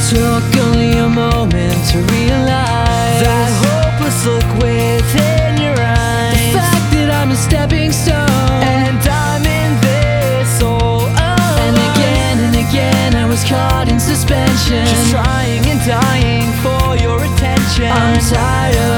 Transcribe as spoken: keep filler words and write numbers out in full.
took only a moment to realize that hopeless look within your eyes, the fact that I'm a stepping stone and I'm in this all alone. And again and again I was caught in suspension, just trying and dying for your attention. I'm tired of